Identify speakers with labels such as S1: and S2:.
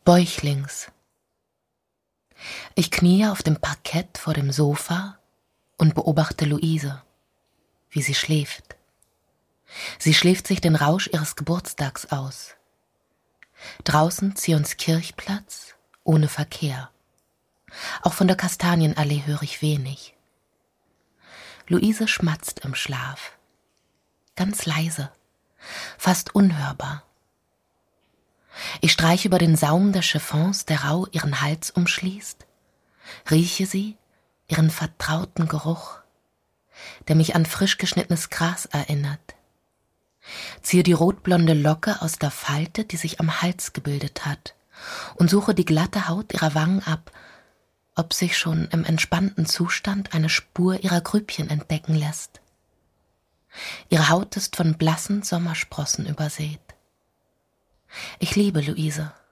S1: Bäuchlings. Ich kniee auf dem Parkett vor dem Sofa und beobachte Luise, wie sie schläft. Sie schläft sich den Rausch ihres Geburtstags aus. Draußen Zionskirchplatz, ohne Verkehr. Auch von der Kastanienallee höre ich wenig. Luise schmatzt im Schlaf. Ganz leise, fast unhörbar. Ich streiche über den Saum der Chiffons, der rauh ihren Hals umschließt, rieche sie, ihren vertrauten Geruch, der mich an frisch geschnittenes Gras erinnert. Ziehe die rotblonde Locke aus der Falte, die sich am Hals gebildet hat, und suche die glatte Haut ihrer Wangen ab, ob sich schon im entspannten Zustand eine Spur ihrer Grübchen entdecken lässt. Ihre Haut ist von blassen Sommersprossen übersät. Ich liebe Luise.